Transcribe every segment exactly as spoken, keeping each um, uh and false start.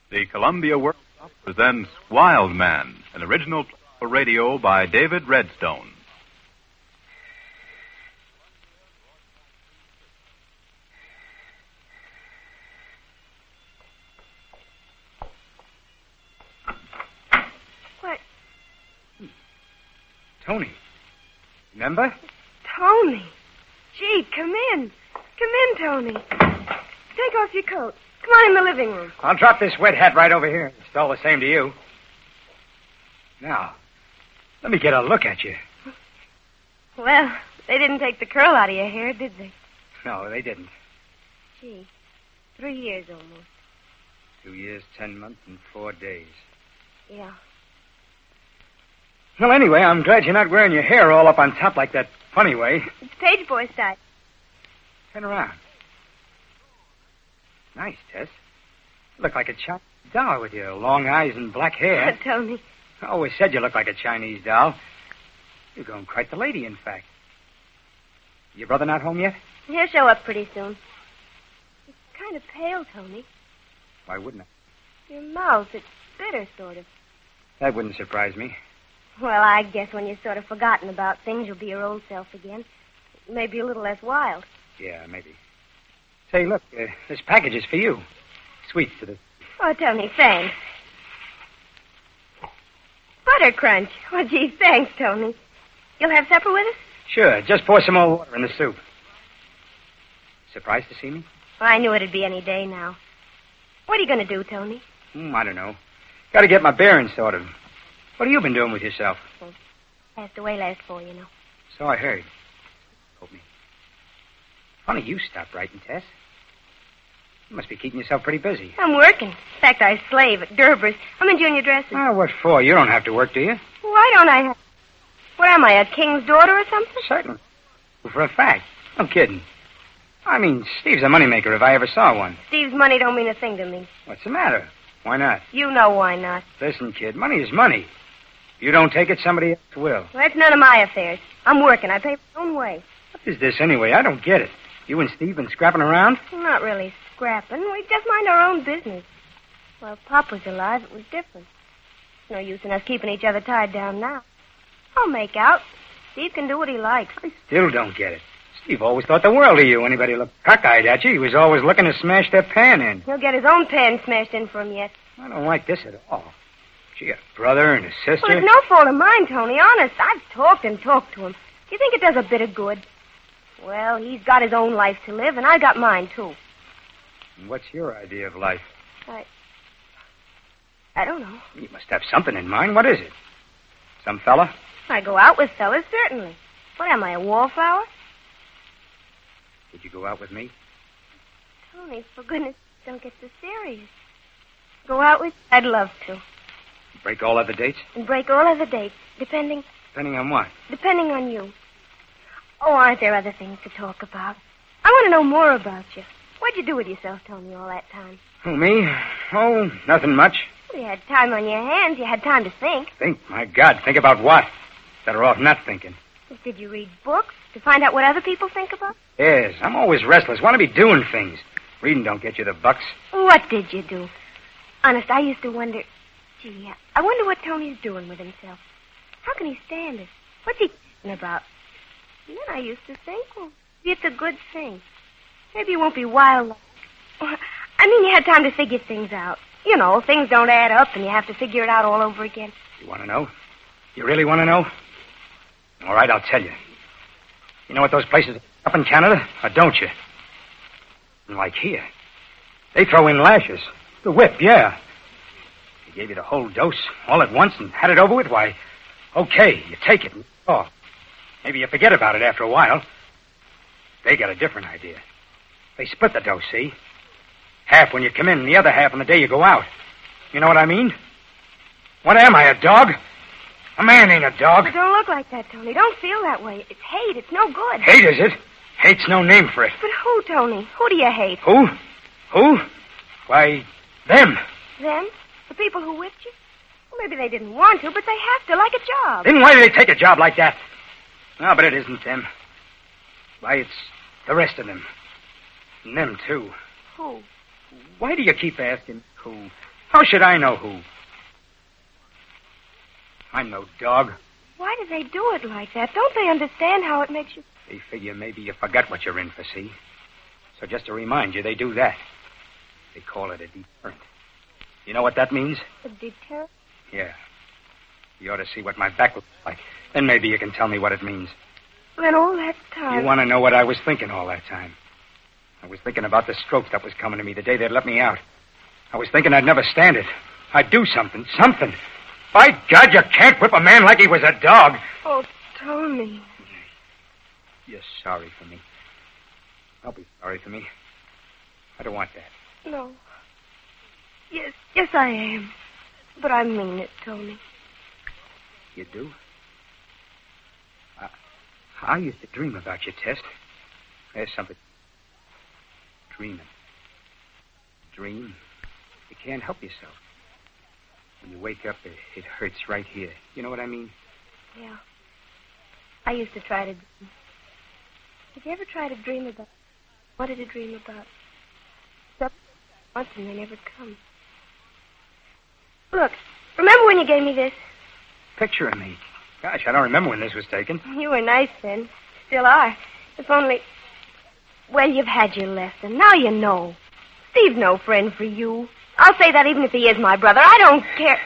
The Columbia Workshop presents Wild Man, an original play for radio by David Redstone. What? Tony. Remember? Tony. Gee, come in. Come in, Tony. Take off your coat. Come on in the living room. I'll drop this wet hat right over here. It's all the same to you. Now, let me get a look at you. Well, they didn't take the curl out of your hair, did they? No, they didn't. Gee, three years almost. Two years, ten months, and four days. Yeah. Well, anyway, I'm glad you're not wearing your hair all up on top like that funny way. It's Page Boy style. Turn around. Nice, Tess. You look like a Chinese doll with your long eyes and black hair. Tony. I always said you look like a Chinese doll. You're going quite the lady, in fact. Your brother not home yet? He'll show up pretty soon. It's kind of pale, Tony. Why wouldn't I? Your mouth, it's bitter, sort of. That wouldn't surprise me. Well, I guess when you've sort of forgotten about things, you'll be your old self again. Maybe a little less wild. Yeah, maybe. Say, look, uh, this package is for you. Sweets to the... Oh, Tony, thanks. Butter crunch. Oh, gee, thanks, Tony. You'll have supper with us? Sure, just pour some more water in the soup. Surprised to see me? Well, I knew it'd be any day now. What are you going to do, Tony? Hmm, I don't know. Got to get my bearings sorted. What have you been doing with yourself? Well, passed away last fall, you know. So I heard. Told me. Funny you stopped writing, Tess. You must be keeping yourself pretty busy. I'm working. In fact, I slave at Gerber's. I'm in junior dresses. Ah, what for? You don't have to work, do you? Why don't I have... What am I, a king's daughter or something? Certainly. For a fact. I'm kidding. I mean, Steve's a moneymaker if I ever saw one. Steve's money don't mean a thing to me. What's the matter? Why not? You know why not. Listen, kid, money is money. If you don't take it, somebody else will. Well, that's none of my affairs. I'm working. I pay my own way. What is this anyway? I don't get it. You and Steve been scrapping around? Well, not really scrapping. We just mind our own business. While Pop was alive, it was different. No use in us keeping each other tied down now. I'll make out. Steve can do what he likes. I still don't get it. Steve always thought the world of you. Anybody looked cockeyed at you, he was always looking to smash their pan in. He'll get his own pan smashed in for him yet. I don't like this at all. She got a brother and a sister. Well, it's no fault of mine, Tony. Honest, I've talked and talked to him. Do you think it does a bit of good? Well, he's got his own life to live, and I got mine, too. And what's your idea of life? I... I don't know. You must have something in mind. What is it? Some fella? I go out with fellas, certainly. What am I, a wallflower? Would you go out with me? Tony, for goodness, don't get so serious. Go out with... I'd love to. Break all other dates? And break all other dates, depending... Depending on what? Depending on you. Oh, aren't there other things to talk about? I want to know more about you. What'd you do with yourself, Tony, all that time? Who, me? Oh, nothing much. Well, you had time on your hands. You had time to think. Think? My God, think about what? Better off not thinking. Did you read books to find out what other people think about? Yes, I'm always restless. Want to be doing things. Reading don't get you the bucks. What did you do? Honest, I used to wonder... Gee, I wonder what Tony's doing with himself. How can he stand it? What's he thinking about? And then I used to think, well, maybe it's a good thing. Maybe he won't be wild. I mean, you had time to figure things out. You know, things don't add up, and you have to figure it out all over again. You want to know? You really want to know? All right, I'll tell you. You know what those places are up in Canada? Or don't you? Like here. They throw in lashes. The whip, yeah. They gave you the whole dose all at once and had it over with. Why, okay, you take it and off. Maybe you forget about it after a while. They got a different idea. They split the dose, see? Half when you come in and the other half on the day you go out. You know what I mean? What am I, a dog? A man ain't a dog. Well, don't look like that, Tony. Don't feel that way. It's hate. It's no good. Hate, is it? Hate's no name for it. But who, Tony? Who do you hate? Who? Who? Why, them. Them? The people who whipped you? Well, maybe they didn't want to, but they have to, like a job. Then why do they take a job like that? No, but it isn't them. Why, it's the rest of them. And them, too. Who? Why do you keep asking who? How should I know who? I'm no dog. Why do they do it like that? Don't they understand how it makes you... They figure maybe you forgot what you're in for, see? So just to remind you, they do that. They call it a deterrent. You know what that means? A deterrent? Yeah. You ought to see what my back looks like. Then maybe you can tell me what it means. Then all that time... You want to know what I was thinking all that time? I was thinking about the stroke that was coming to me the day they'd let me out. I was thinking I'd never stand it. I'd do something, something. By God, you can't whip a man like he was a dog. Oh, Tony. You're sorry for me. Don't be sorry for me. I don't want that. No. Yes, yes, I am. But I mean it, Tony. You do? I, I used to dream about you, Tess. There's something. Dreaming. Dream. You can't help yourself. When you wake up, it, it hurts right here. You know what I mean? Yeah. I used to try to dream. Did you ever try to dream about... What did you dream about? Something once and they never come. Look, remember when you gave me this? Picture of me. Gosh, I don't remember when this was taken. You were nice then. Still are. If only... Well, you've had your lesson. Now you know. Steve's no friend for you. I'll say that even if he is my brother. I don't care.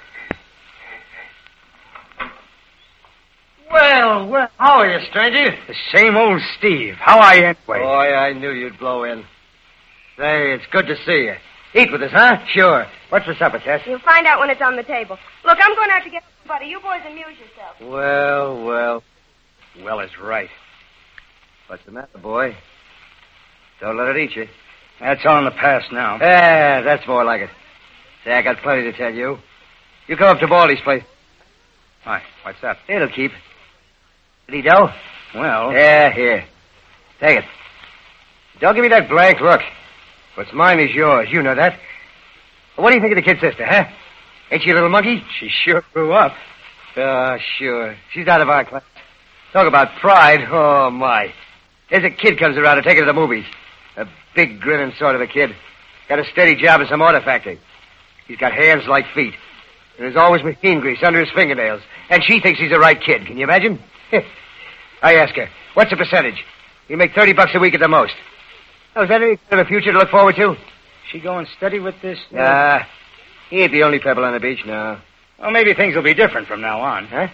Well, well, how are you, stranger? The same old Steve. How are you anyway? Boy, I knew you'd blow in. Say, it's good to see you. Eat with us, huh? Sure. What's for supper, Tess? You'll find out when it's on the table. Look, I'm going out to get some butter. You boys amuse yourselves. Well, well. Well is right. What's the matter, boy? Don't let it eat you. That's all in the past now. Yeah, that's more like it. Say, I got plenty to tell you. You come up to Baldy's place. Why, what's that? It'll keep. Any dough? Well... Yeah, here. Take it. Don't give me that blank look. What's mine is yours. You know that. What do you think of the kid sister, huh? Ain't she a little monkey? She sure grew up. Oh, sure. She's out of our class. Talk about pride. Oh, my. There's a kid comes around to take her to the movies. A big, grinning sort of a kid. Got a steady job in some auto factory. He's got hands like feet. And there's always machine grease under his fingernails. And she thinks he's the right kid. Can you imagine? I ask her, what's the percentage? You make thirty bucks a week at the most. Oh, is that any kind of a future to look forward to? She going steady with this? Nah. He ain't the only pebble on the beach, no. Well, maybe things will be different from now on. Huh?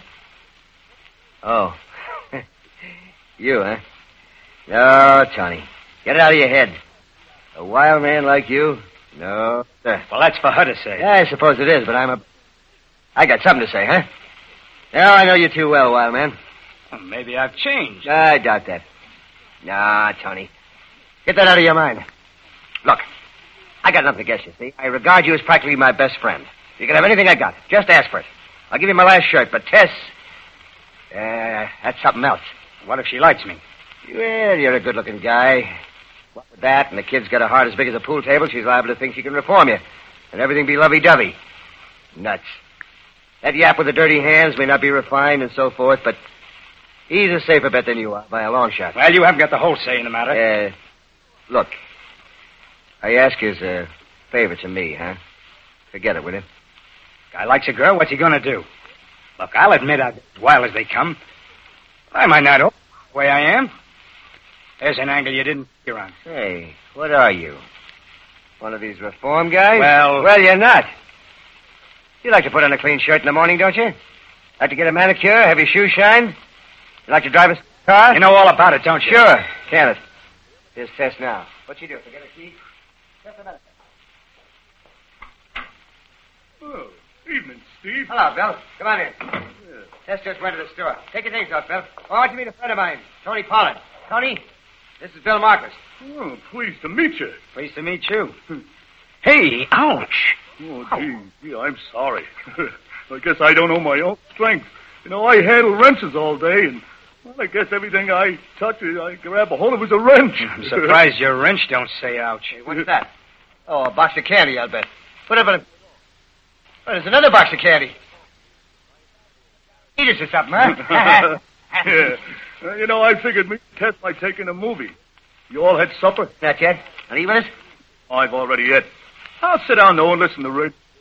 Oh. You, huh? No, Tony. Get it out of your head. A wild man like you? No, sir. Well, that's for her to say. Yeah, I suppose it is, but I'm a... I got something to say, huh? Now, I know you too well, wild man. Well, maybe I've changed. I doubt that. Nah, Tony. Get that out of your mind. Look, I got nothing against you, see? I regard you as practically my best friend. You can have anything I got. Just ask for it. I'll give you my last shirt, but Tess... Uh, that's something else. What if she likes me? Well, you're a good-looking guy. What with that, and the kid's got a heart as big as a pool table, she's liable to think she can reform you. And everything be lovey-dovey. Nuts. That yap with the dirty hands may not be refined and so forth, but he's a safer bet than you are, by a long shot. Well, you haven't got the whole say in the matter. Uh, look, I ask you as a favor to me, huh? Forget it, will you? Guy likes a girl, what's he going to do? Look, I'll admit I'm as wild as they come. I might not own the way I am. There's an angle you didn't figure on. Hey, what are you? One of these reform guys? Well... Well, you're not. You like to put on a clean shirt in the morning, don't you? Like to get a manicure, have your shoes shine? You like to drive a car? You know all about it, don't you? Sure. Can it? Here's Tess now. What you do? Forget a key? Just a minute. Oh, evening, Steve. Hello, Bill. Come on in. Yeah. Tess just went to the store. Take your things off, Bill. Oh, why don't you meet a friend of mine, Tony Pollard? Tony, this is Bill Marcus. Oh, pleased to meet you. Pleased to meet you. Hey, ouch. Oh, gee, gee, I'm sorry. I guess I don't know my own strength. You know, I handle wrenches all day, and, well, I guess everything I touch, I grab a hold of is a wrench. I'm surprised your wrench don't say ouch. Hey, what's that? Oh, a box of candy, I'll bet. Put up a... Oh, there's another box of candy. Eat us or something, huh? Yeah. Uh, you know, I figured me and Tess might take in a movie. You all had supper? Not yet. Are you with us? I've already ate. I'll sit down, though, and listen to radio.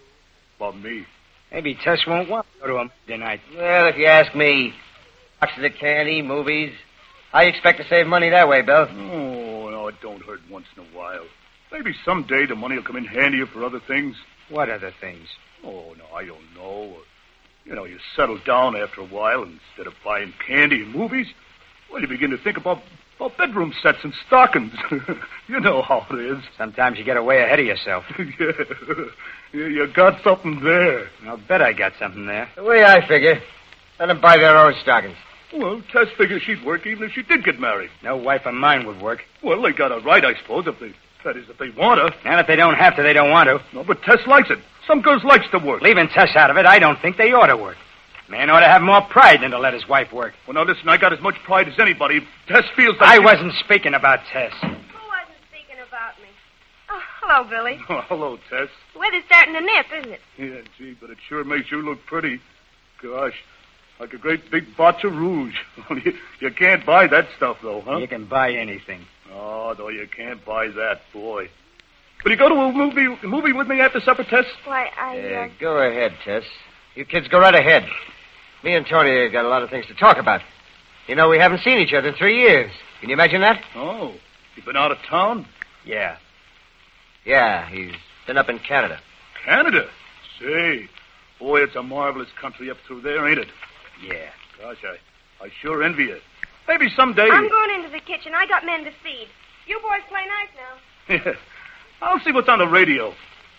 about me. Maybe Tess won't want to go to a tonight. Well, if you ask me, boxes of candy, movies. I expect to save money that way, Bill. Oh, no, it don't hurt once in a while. Maybe someday the money will come in handier for other things. What other things? Oh, no, I don't know. You know, you settle down after a while, and instead of buying candy and movies, well, you begin to think about, about bedroom sets and stockings. You know how it is. Sometimes you get away ahead of yourself. Yeah. Yeah, you got something there. I'll bet I got something there. The way I figure, let them buy their own stockings. Well, Tess figures she'd work even if she did get married. No wife of mine would work. Well, they got a right, I suppose, if they, that is, if they want to. And if they don't have to, they don't want to. No, but Tess likes it. Some girls likes to work. Leaving Tess out of it, I don't think they ought to work. Man ought to have more pride than to let his wife work. Well, now, listen, I got as much pride as anybody. Tess feels like... I she... wasn't speaking about Tess. Who wasn't speaking about me? Oh, hello, Billy. Oh, hello, Tess. The weather's starting to nip, isn't it? Yeah, gee, but it sure makes you look pretty. Gosh, like a great big botch of rouge. you, you can't buy that stuff, though, huh? You can buy anything. Oh, no, you can't buy that, boy. Will you go to a movie, a movie with me after supper, Tess? Why, I... Yeah, Uh... go ahead, Tess. You kids go right ahead. Me and Tony have got a lot of things to talk about. You know, we haven't seen each other in three years. Can you imagine that? Oh, you've been out of town? Yeah. Yeah, he's been up in Canada. Canada? Say, boy, it's a marvelous country up through there, ain't it? Yeah. Gosh, I, I sure envy you. Maybe someday... I'm going into the kitchen. I got men to feed. You boys play nice now. Yeah. I'll see what's on the radio.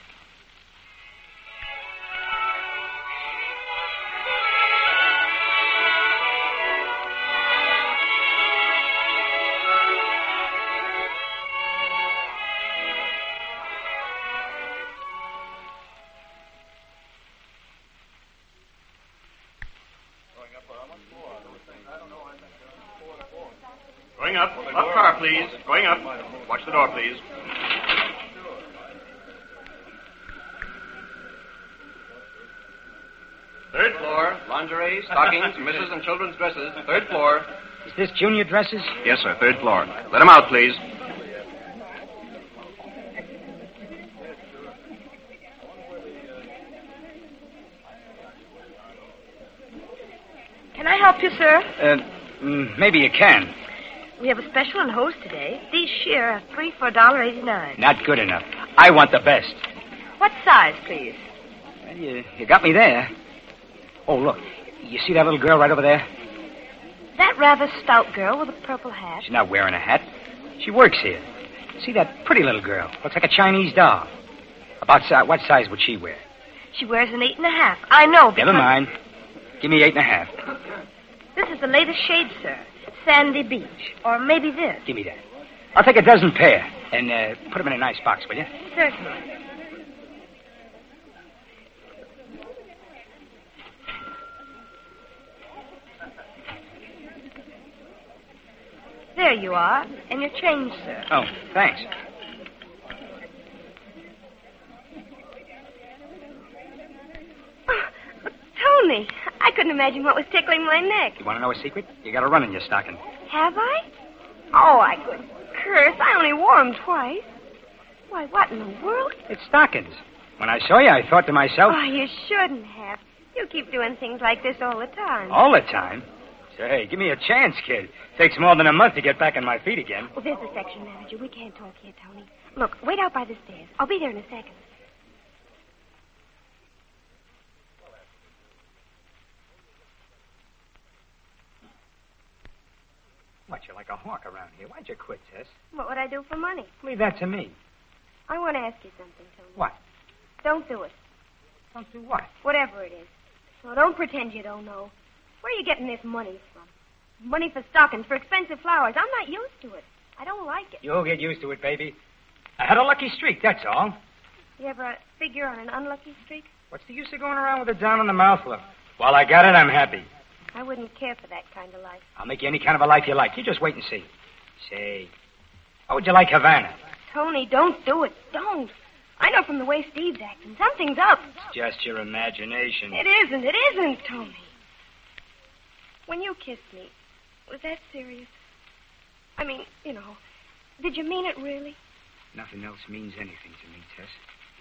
Going up. Up car, please. Going up. Watch the door, please. Third floor. Lingerie, stockings, misses and children's dresses. Third floor. Is this junior dresses? Yes, sir. Third floor. Let him out, please. Can I help you, sir? Uh, mm, maybe you can. We have a special on hose today. These sheer are three for a dollar eighty-nine. Not good enough. I want the best. What size, please? Well, you, you got me there. Oh, look. You see that little girl right over there? That rather stout girl with a purple hat. She's not wearing a hat. She works here. See that pretty little girl? Looks like a Chinese doll. About si- what size would she wear? She wears an eight and a half. I know, because... Never mind. Give me eight and a half. This is the latest shade, sir. Sandy Beach. Or maybe this. Give me that. I'll take a dozen pair and uh, put them in a nice box, will you? Certainly. There you are. And your change, sir. Oh, thanks. Oh, Tony, I couldn't imagine what was tickling my neck. You want to know a secret? You got a run in your stocking. Have I? Oh, I could curse. I only wore them twice. Why, what in the world? It's stockings. When I saw you, I thought to myself... Oh, you shouldn't have. You keep doing things like this all the time. All the time? Say, give me a chance, kid. Takes more than a month to get back on my feet again. Well, there's the section manager. We can't talk here, Tony. Look, wait out by the stairs. I'll be there in a second. What, you're like a hawk around here. Why'd you quit, Tess? What would I do for money? Leave that to me. I want to ask you something, Tony. What? Don't do it. Don't do what? Whatever it is. Well, don't pretend you don't know. Where are you getting this money from? Money for stockings, for expensive flowers. I'm not used to it. I don't like it. You'll get used to it, baby. I had a lucky streak, that's all. You ever figure on an unlucky streak? What's the use of going around with a down on the mouth look? While I got it, I'm happy. I wouldn't care for that kind of life. I'll make you any kind of a life you like. You just wait and see. Say, how would you like Havana? Tony, don't do it. Don't. I know from the way Steve's acting. Something's up. It's just your imagination. It isn't. It isn't, Tony. When you kissed me, was that serious? I mean, you know, did you mean it really? Nothing else means anything to me, Tess.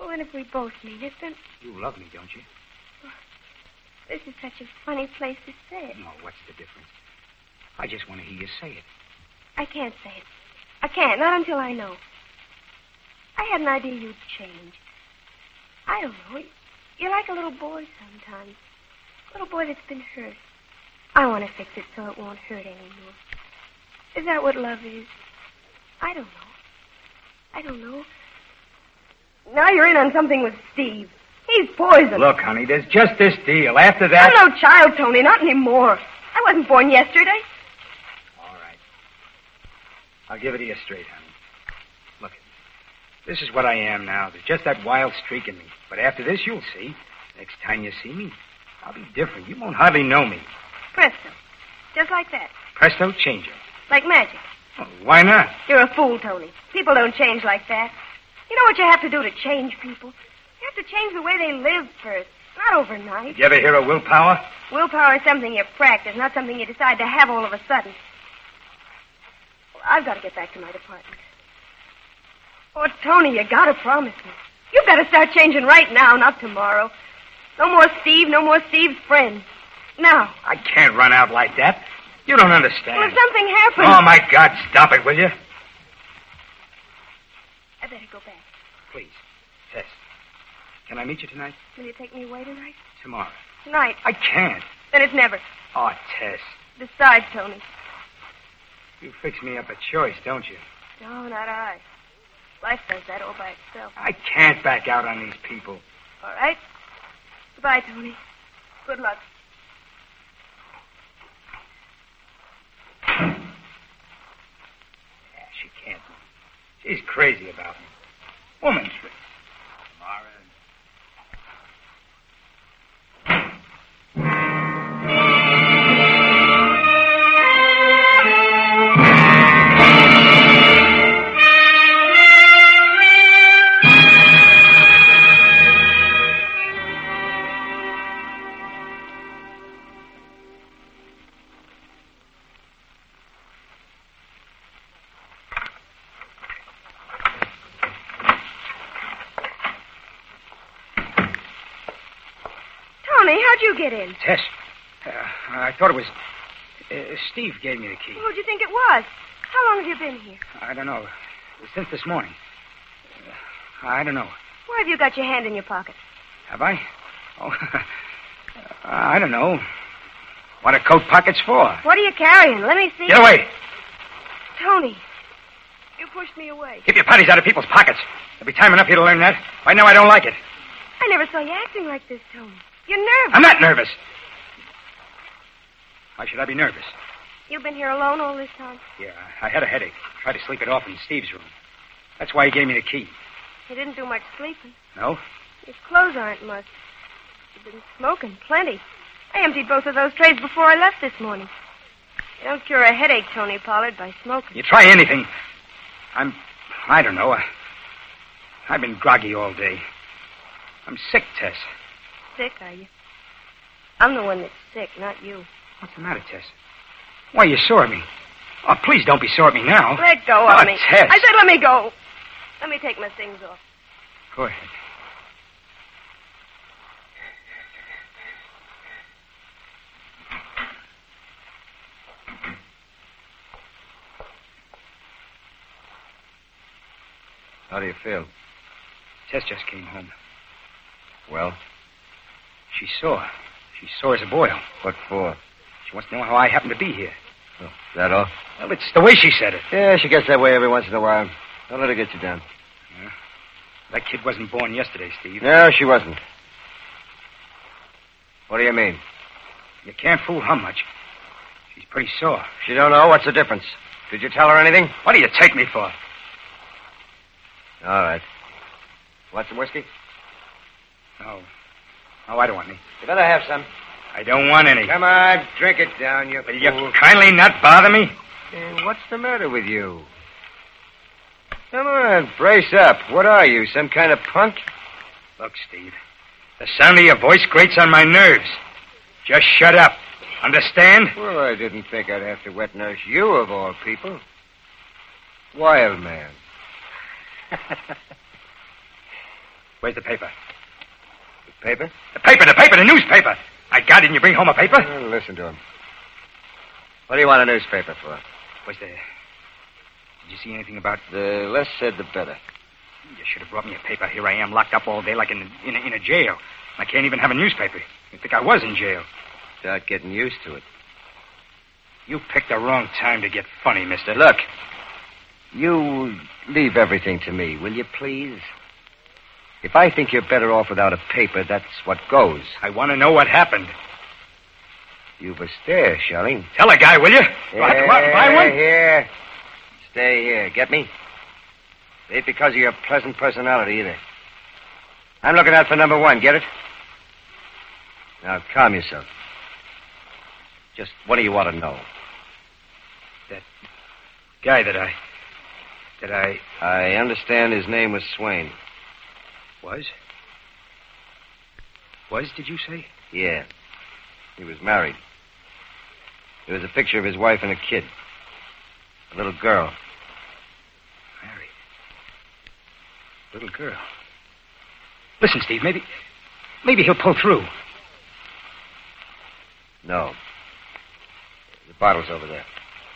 Well, then if we both mean it, then You love me, don't you? this is such a funny place to say it. No, what's the difference? I just want to hear you say it. I can't say it. I can't, not until I know. I had an idea you'd change. I don't know. You're like a little boy sometimes. A little boy that's been hurt. I want to fix it so it won't hurt anymore. Is that what love is? I don't know. I don't know. Now you're in on something with Steve. He's poison. Look, honey, there's just this deal. After that... I'm no child, Tony, not anymore. I wasn't born yesterday. All right. I'll give it to you straight, honey. Look, this is what I am now. There's just that wild streak in me. But after this, you'll see. Next time you see me, I'll be different. You won't hardly know me. Presto. Just like that. Presto, change it. Like magic. Oh, why not? You're a fool, Tony. People don't change like that. You know what you have to do to change people? You have to change the way they live first. Not overnight. Did you ever hear of willpower? Willpower is something you practice, not something you decide to have all of a sudden. Well, I've got to get back to my department. Oh, Tony, you got to promise me. You've got to start changing right now, not tomorrow. No more Steve, no more Steve's friends. Now. I can't run out like that. You don't understand. Well, if something happens... Oh, my God, stop it, will you? I better go back. Please. Tess. Can I meet you tonight? Will you take me away tonight? Tomorrow. Tonight. I can't. Then it's never. Oh, Tess. Besides, Tony. You fix me up a choice, don't you? No, not I. Life does that all by itself. I can't back out on these people. All right. Goodbye, Tony. Good luck. Yeah, she can't. She's crazy about me. Woman trick. Mara. How'd you get in? Tess, uh, I thought it was... Uh, Steve gave me the key. Who'd you think it was? How long have you been here? I don't know. Since this morning. Uh, I don't know. Why have you got your hand in your pocket? Have I? Oh, I don't know. What are coat pockets for? What are you carrying? Let me see. Get away. Tony, you pushed me away. Keep your putties out of people's pockets. There'll be time enough here to learn that. Right now, I don't like it. I never saw you acting like this, Tony. You're nervous. I'm not nervous. Why should I be nervous? You've been here alone all this time? Yeah, I had a headache. Tried to sleep it off in Steve's room. That's why he gave me the key. You didn't do much sleeping. No? Your clothes aren't much. You've been smoking plenty. I emptied both of those trays before I left this morning. You don't cure a headache, Tony Pollard, by smoking. You try anything. I'm... I don't know. I, I've been groggy all day. I'm sick, Tess. Sick, are you? I'm the one that's sick, not you. What's the matter, Tess? Why, you're sore at me. Oh, please don't be sore at me now. Let go of oh, me. Tess. I said let me go. Let me take my things off. Go ahead. How do you feel? Tess just came home. Well? She's sore. She's sore as a boil. What for? She wants to know how I happen to be here. Oh, that all? Well, it's the way she said it. Yeah, she gets that way every once in a while. Don't let her get you down. Yeah. That kid wasn't born yesterday, Steve. No, she wasn't. What do you mean? You can't fool her much. She's pretty sore. She don't know. What's the difference? Did you tell her anything? What do you take me for? All right. Want some whiskey? No. Oh, I don't want any. You better have some. I don't want any. Come on, drink it down, you Will fool. you kindly not bother me? Hey, what's the matter with you? Come on, brace up. What are you, some kind of punk? Look, Steve, the sound of your voice grates on my nerves. Just shut up. Understand? Well, I didn't think I'd have to wet nurse you, of all people. Wild man. Where's the paper? The paper? The paper, the paper, the newspaper. I got it, and you bring home a paper? Well, listen to him. What do you want a newspaper for? Was there... Did you see anything about... The less said, the better. You should have brought me a paper. Here I am, locked up all day like in a, in a, in a jail. I can't even have a newspaper. You'd think I was in jail. Start getting used to it. You picked the wrong time to get funny, mister. Look, you leave everything to me, will you, please? If I think you're better off without a paper, that's what goes. I want to know what happened. You've a stare, Shelley. Tell a guy, will you? Do I have to go out and buy one? Here. Stay here. Get me? It ain't because of your pleasant personality, either. I'm looking out for number one. Get it? Now, calm yourself. Just what do you want to know? That guy that I... That I... I understand his name was Swain. Was? Was, did you say? Yeah. He was married. There was a picture of his wife and a kid. A little girl. Married. Little girl. Listen, Steve, maybe... Maybe he'll pull through. No. The bottle's over there.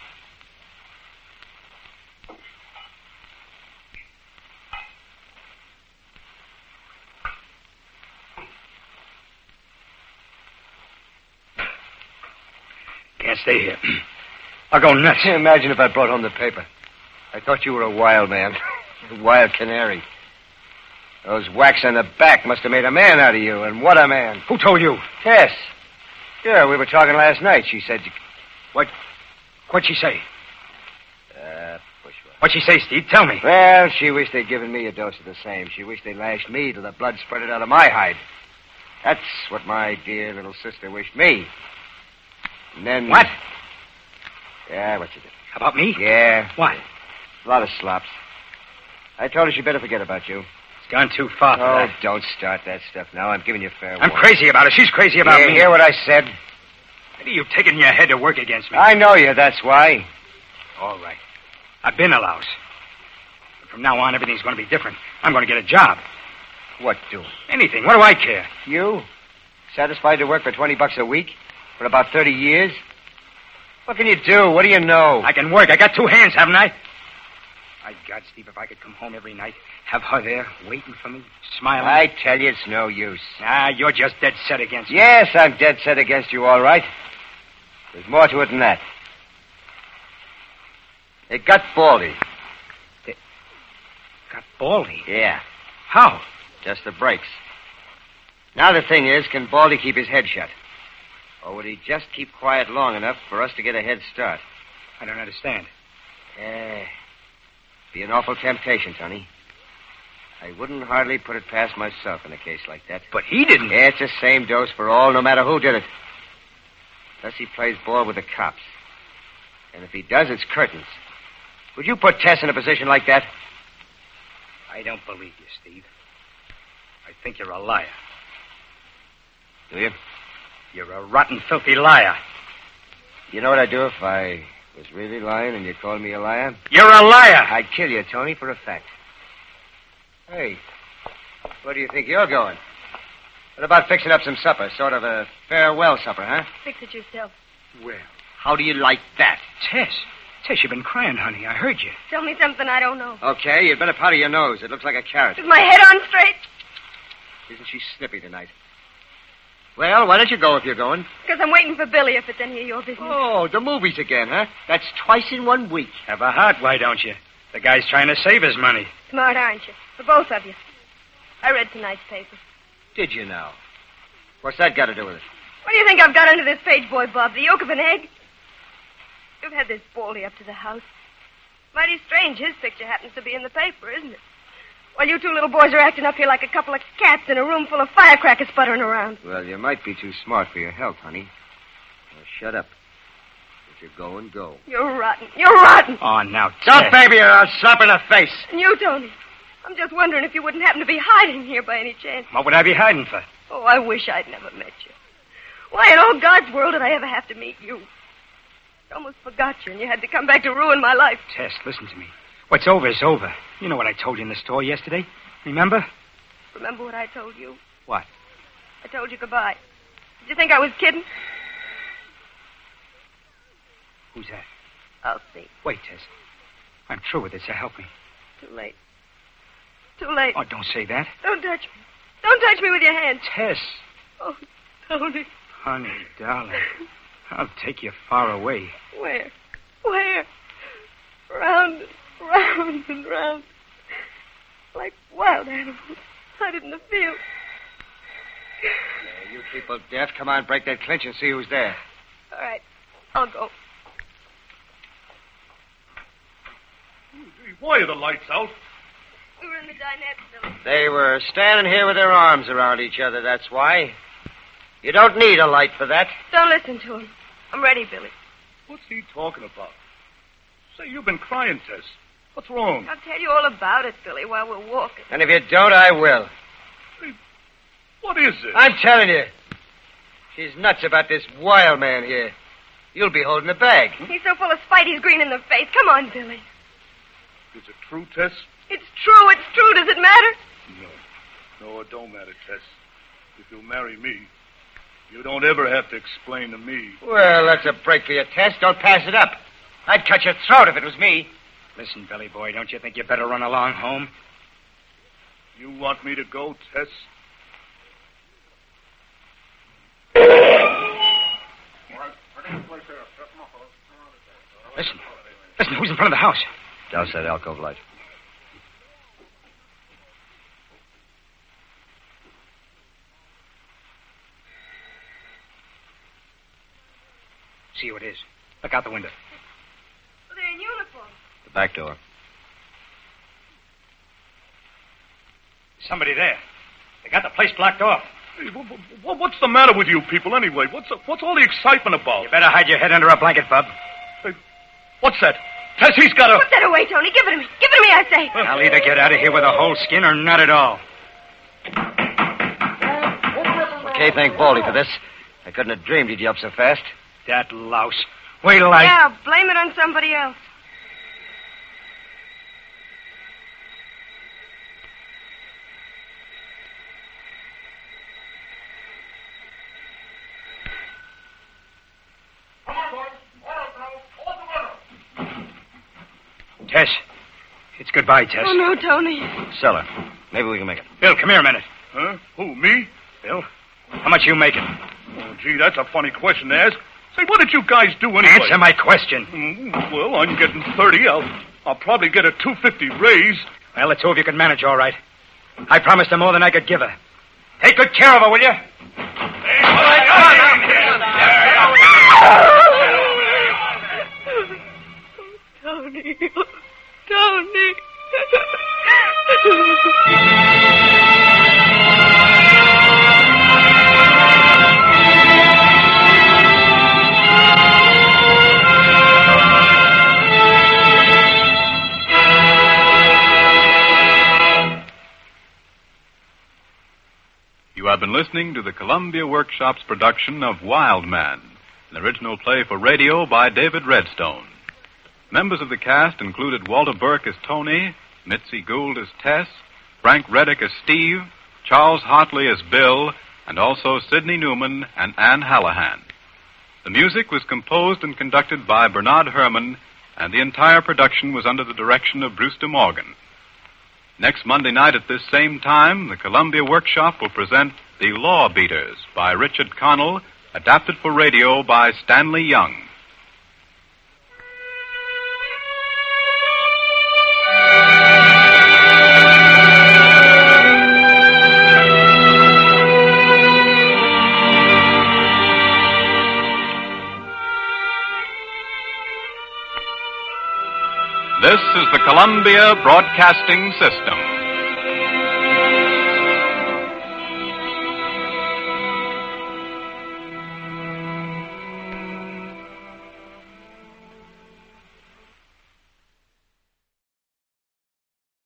Can't stay here. I'll go nuts. Imagine if I brought home the paper. I thought you were a wild man. A wild canary. Those whacks on the back must have made a man out of you, and what a man. Who told you? Tess. Yeah, we were talking last night. She said you... What? What'd she say? Uh, bushwhack. What'd she say, Steve? Tell me. Well, she wished they'd given me a dose of the same. She wished they'd lashed me till the blood spurted out of my hide. That's what my dear little sister wished me. And then... What? Yeah, what you did. About me? Yeah. What? A lot of slops. I told her she'd better forget about you. It's gone too far for Oh, that. don't start that stuff now. I'm giving you fair I'm warning. crazy about it. She's crazy about you me. hear what I said? What are you taking in your head to work against me? I know you, that's why. All right. I've been a louse. But from now on, everything's going to be different. I'm going to get a job. What do? Anything. What do I care? You? Satisfied to work for twenty bucks a week? For about thirty years? What can you do? What do you know? I can work. I got two hands, haven't I? My God, Steve, if I could come home every night, have her there, waiting for me, smiling. I tell you, it's no use. Ah, you're just dead set against me. Yes, I'm dead set against you, all right. There's more to it than that. They got Baldy. They got Baldy? Yeah. How? Just the breaks. Now the thing is, can Baldy keep his head shut? Or would he just keep quiet long enough for us to get a head start? I don't understand. Eh, be an awful temptation, Tony. I wouldn't hardly put it past myself in a case like that. But he didn't. Yeah, it's the same dose for all, no matter who did it. Plus he plays ball with the cops. And if he does, it's curtains. Would you put Tess in a position like that? I don't believe you, Steve. I think you're a liar. Do you? You're a rotten, filthy liar. You know what I'd do if I was really lying and you called me a liar? You're a liar! I'd kill you, Tony, for a fact. Hey, where do you think you're going? What about fixing up some supper? Sort of a farewell supper, huh? Fix it yourself. Well, How do you like that? Tess. Tess, you've been crying, honey. I heard you. Tell me something I don't know. Okay, you'd better powder your nose. It looks like a carrot. Is my head on straight? Isn't she snippy tonight? Well, why don't you go if you're going? Because I'm waiting for Billy if it's any of your business. Oh, the movies again, huh? That's twice in one week. Have a heart, why don't you? The guy's trying to save his money. Smart, aren't you? For both of you. I read tonight's paper. Did you now? What's that got to do with it? What do you think I've got under this page, boy, Bob? The yolk of an egg? You've had this Baldy up to the house. Mighty strange his picture happens to be in the paper, isn't it? While you two little boys are acting up here like a couple of cats in a room full of firecrackers sputtering around. Well, you might be too smart for your health, honey. Now, shut up. If you're going, go. You're rotten. You're rotten. Oh, now, Don't, Tess. baby, or I'll slap in the face. And you, Tony. I'm just wondering if you wouldn't happen to be hiding here by any chance. What would I be hiding for? Oh, I wish I'd never met you. Why in all God's world did I ever have to meet you? I almost forgot you, and you had to come back to ruin my life. Tess, listen to me. What's over is over. You know what I told you in the store yesterday. Remember? Remember what I told you? What? I told you goodbye. Did you think I was kidding? Who's that? I'll see. Wait, Tess. I'm through with this, so help me. Too late. Too late. Oh, don't say that. Don't touch me. Don't touch me with your hands. Tess. Oh, Tony. Honey, darling. I'll take you far away. Where? Where? Round and round and round. Like wild animals. Out in the field. Yeah, you people deaf? Come on, break that clinch and see who's there. All right. I'll go. Why are the lights out? We were in the dinette, Billy. They were standing here with their arms around each other, that's why. You don't need a light for that. Don't listen to him. I'm ready, Billy. What's he talking about? Say, you've been crying, Tess. What's wrong? I'll tell you all about it, Billy, while we're walking. And if you don't, I will. Hey, what is it? I'm telling you. She's nuts about this wild man here. You'll be holding the bag. He's so full of spite he's green in the face. Come on, Billy. Is it true, Tess? It's true. It's true. Does it matter? No. No, it don't matter, Tess. If you'll marry me, you don't ever have to explain to me. Well, that's a break for your test. Don't pass it up. I'd cut your throat if it was me. Listen, Billy boy, don't you think you better run along home? You want me to go, Tess? Listen. Listen, who's in front of the house? Douse that alcove light. See who it is. Look out the window. Well, they're in uniform. The back door. Somebody there. They got the place blocked off. Hey, wh- wh- what's the matter with you people, anyway? What's what's all the excitement about? You better hide your head under a blanket, bub. Hey, what's that? Tess, he's got a... Put that away, Tony. Give it to me. Give it to me, I say. I'll either get out of here with a whole skin or not at all. Okay, thank Baldy for this. I couldn't have dreamed he'd up so fast. That louse. Wait till I... Yeah, blame it on somebody else. Tess. It's goodbye, Tess. Oh, no, Tony. Cellar. Maybe we can make it. Bill, come here a minute. Huh? Who, me? Bill, how much you making? Oh, gee, that's a funny question to ask. Say, what did you guys do anyway? Answer my question. Mm, well, I'm getting thirty. I'll, I'll probably get a two fifty raise. Well, the two of you can manage all right. I promised her more than I could give her. Take good care of her, will you? Tony. Tony. You have been listening to the Columbia Workshop's production of Wild Man, an original play for radio by David Redstone. Members of the cast included Walter Burke as Tony, Mitzi Gould as Tess, Frank Reddick as Steve, Charles Hartley as Bill, and also Sidney Newman and Ann Hallahan. The music was composed and conducted by Bernard Herrmann, and the entire production was under the direction of Brewster Morgan. Next Monday night at this same time, the Columbia Workshop will present The Law Beaters by Richard Connell, adapted for radio by Stanley Young. This is the Columbia Broadcasting System.